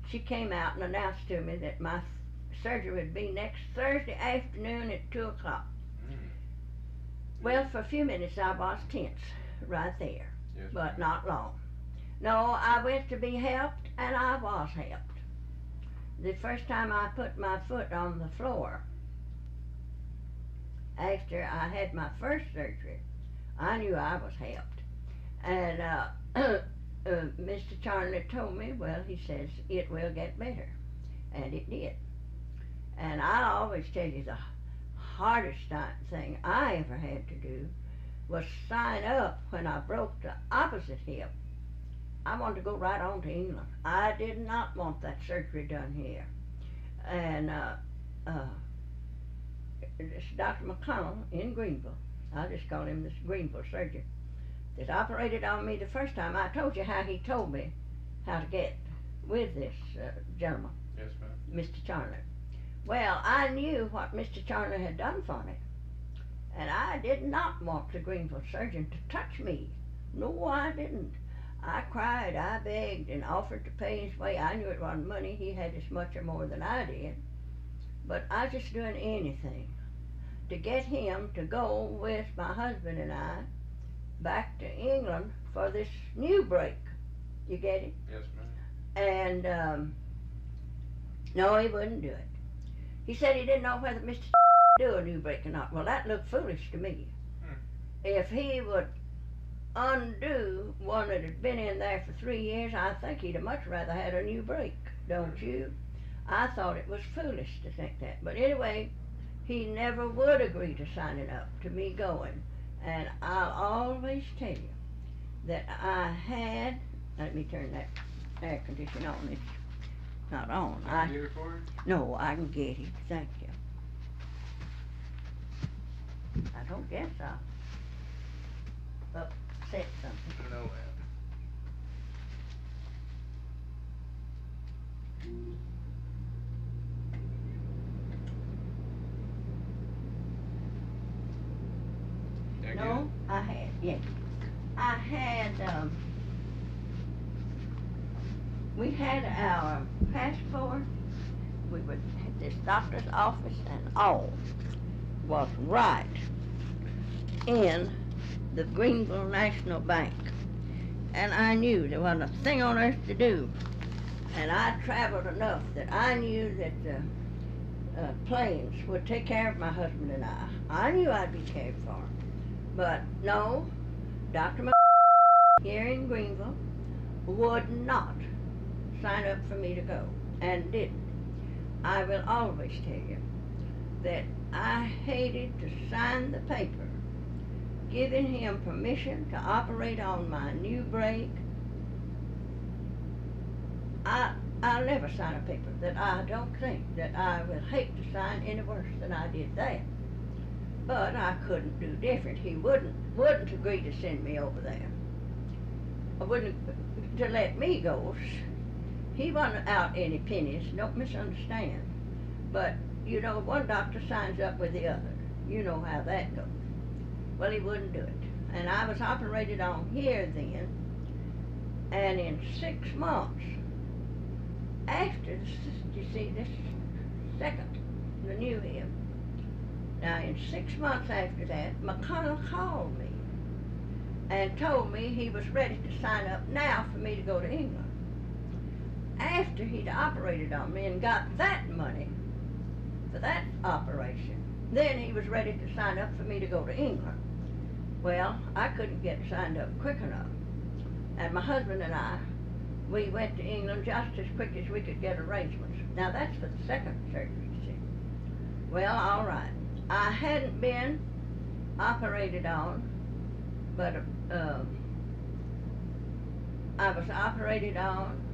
she came out and announced to me that my surgery would be next Thursday afternoon at 2 o'clock. Mm. Well, for a few minutes I was tense right there, Yes, but ma'am. not long. No, I went to be helped, and I was helped. The first time I put my foot on the floor after I had my first surgery, I knew I was helped. And Mr. Charnley told me, well, he says, it will get better. And it did. And I always tell you the hardest thing I ever had to do was sign up when I broke the opposite hip. I wanted to go right on to England. I did not want that surgery done here. And this Dr. McConnell in Greenville, I just call him this Greenville surgeon, that operated on me the first time. I told you how he told me how to get with this gentleman, Yes, ma'am. Mr. Charnley. Well, I knew what Mr. Charnley had done for me, and I did not want the Greenville surgeon to touch me. No, I didn't. I cried, I begged, and offered to pay his way. I knew it wasn't money. He had as much or more than I did. But I was just doing anything to get him to go with my husband and I back to England for this new break. You get it? Yes, ma'am. And no, he wouldn't do it. He said he didn't know whether Mr. do a new break or not. Well, that looked foolish to me. If he would undo one that had been in there for 3 years, I think he'd have much rather had a new break, don't you? I thought it was foolish to think that. But anyway, he never would agree to signing up to me going. And I'll always tell you that I had, let me turn that air conditioner on, it's not on. Can I get it for you? No, I can get it, thank you. I don't guess I'll upset something. No, ma'am. Did I get No, I had, yes. I had, we had our passport, we were at this doctor's office, and all was right in the Greenville National Bank. And I knew there wasn't a thing on earth to do. And I traveled enough that I knew that the planes would take care of my husband and I. I knew I'd be cared for. But no, Dr. here in Greenville would not sign up for me to go, and didn't. I will always tell you that I hated to sign the paper giving him permission to operate on my new break. I'll never sign a paper that I don't think that I will hate to sign any worse than I did that. But I couldn't do different. He wouldn't agree to send me over there. I wouldn't to let me go. He wasn't out any pennies, don't misunderstand. But, you know, one doctor signs up with the other. You know how that goes. Well, he wouldn't do it. And I was operated on here then, and in 6 months, after, you see, this second, the new hip. Now, in 6 months after that, McConnell called me and told me he was ready to sign up now for me to go to England. After he'd operated on me and got that money for that operation, then he was ready to sign up for me to go to England. Well, I couldn't get signed up quick enough. And my husband and I, we went to England just as quick as we could get arrangements. Now, that's for the second surgery, you see. Well, all right. I hadn't been operated on, but I was operated on